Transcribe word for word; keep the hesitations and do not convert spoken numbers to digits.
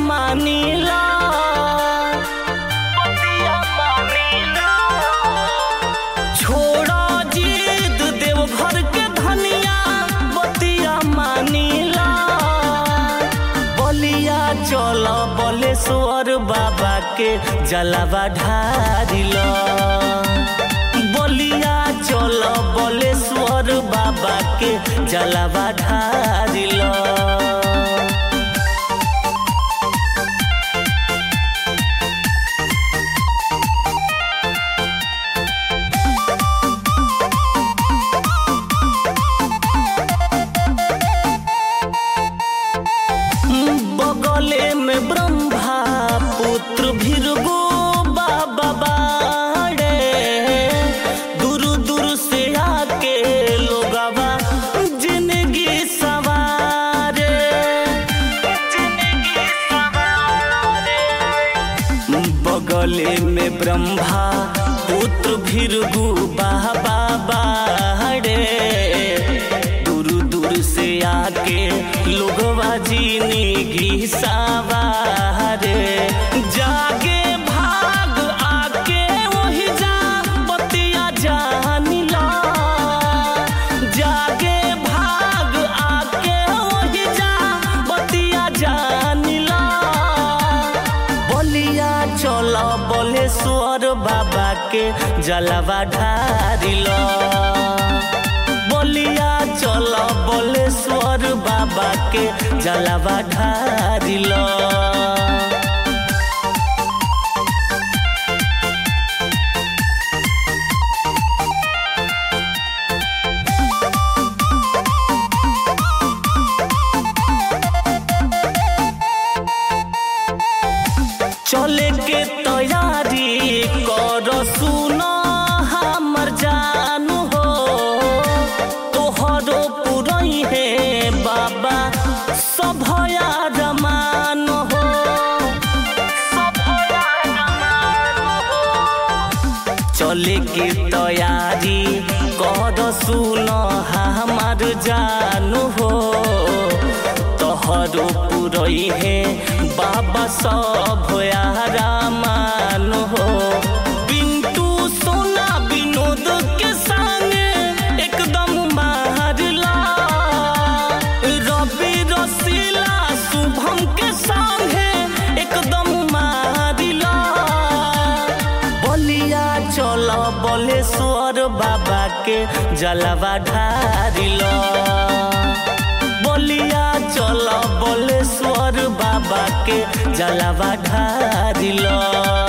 मानीला बतिया मानीला छोड़ा जिद देवघर के धनिया बतिया मानीला बलिया चल बलेश्वर बाबा के जलवा ढारिला बलिया चल बलेश्वर बाबा के जलवा ढारिला बगले में ब्रह्मा पुत्र भृगु बाबा बाड़े दूर दूर से आके लोगवा जिंदगी सवारे जिंदगी सवारे बगले में ब्रह्मा पुत्र भृगु बाबा बाड़े दूर दूर से आके लोगवा जिंदगी सवारे जागे भाग आके वही जा बतिया जानिला जागे भाग आके वही जा बतिया जानिला बलिया चल बलेश्वर बाबा के जलवा ढारिला बलिया चल बलेश्वर बाबा के जलवा ढारिला चले के तैयारी कर सुनो हमर जानू हो तोहरो पुरई है बाबा सभया रमान हो सभया रमान हो चले के तैयारी कर सुनो हमर जानू हो तोहरो पुरई है बाबा सभया रमान हो पिंटू सोना विनोद के संग एकदम मारला रवि रसीला शुभम के संग एकदम मारला बलिया चल बलेश्वर बाबा के जलवा ढारिला बलिया चल बलेश्वर बाबा के जलवा ढारिला।